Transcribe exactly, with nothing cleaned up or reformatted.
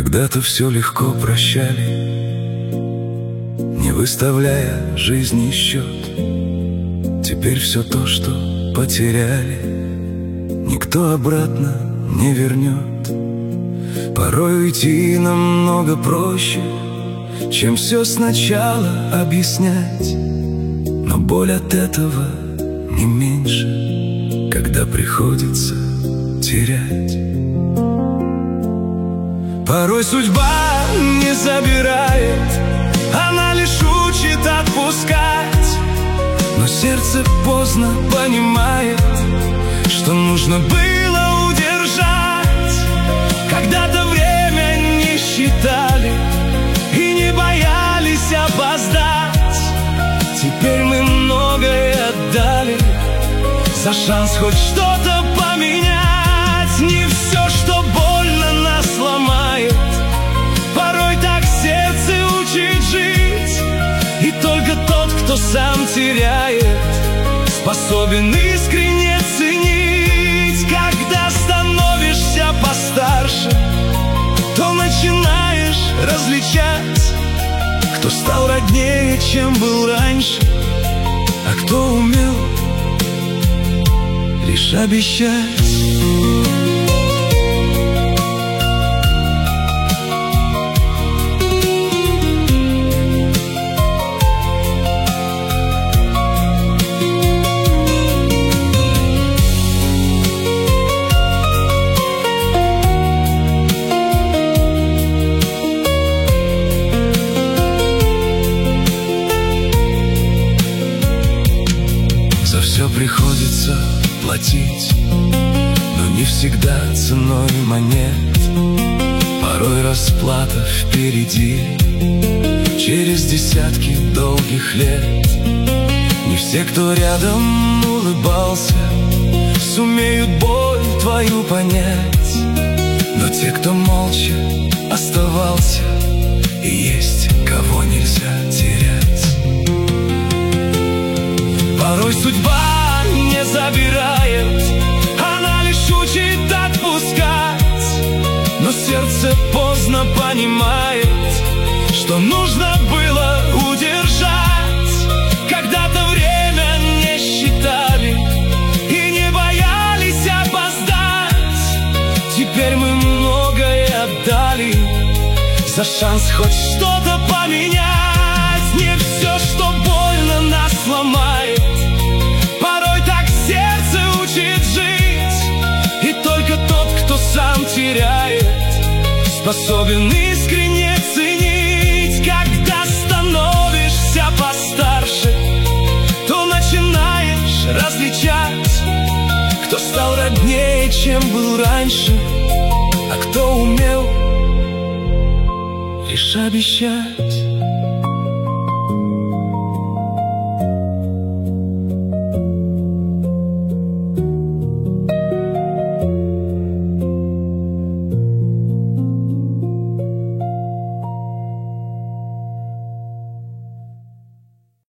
Когда-то все легко прощали, не выставляя жизни счет. Теперь все то, что потеряли, никто обратно не вернет. Порой уйти намного проще, чем все сначала объяснять. Но боль от этого не меньше, когда приходится терять. Порой судьба не забирает, она лишь учит отпускать. Но сердце поздно понимает, что нужно было удержать. Когда-то время не считали и не боялись опоздать. Теперь мы многое отдали за шанс хоть что-то поменять. Не все, что больно, нас ломает. Порой так сердце учит жить. И только тот, кто сам теряет, способен искренне ценить. Когда становишься постарше, то начинаешь различать, кто стал роднее, чем был раньше, а кто умел лишь обещать. За все приходится платить, но не всегда ценой монет. Порой расплата впереди, через десятки долгих лет. Не все, кто рядом улыбался, сумеют боль твою понять. Но те, кто молча оставался, и есть кого нельзя терять. Порой судьба не забирает, она лишь учит отпускать. Но сердце поздно понимает, что нужно было удержать. Когда-то время не считали и не боялись опоздать. Теперь мы многое отдали за шанс хоть что-то поменять. Не все, что больно, нас ломает. Порой так сердце учит жить. И только тот, кто сам теряет, способен искренне ценить. Когда становишься постарше, то начинаешь различать, кто стал роднее, чем был раньше, а кто умел лишь обещать.